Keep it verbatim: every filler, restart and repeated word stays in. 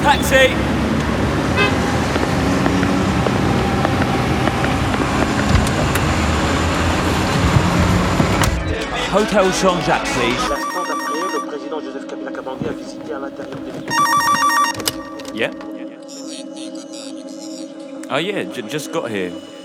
Taxi! Hotel Jean-Jacques, please. L'instant d'après, le président Joseph Kabila Kabange a visité à l'intérieur des véhicules. Yeah. Oh yeah, j- just got here.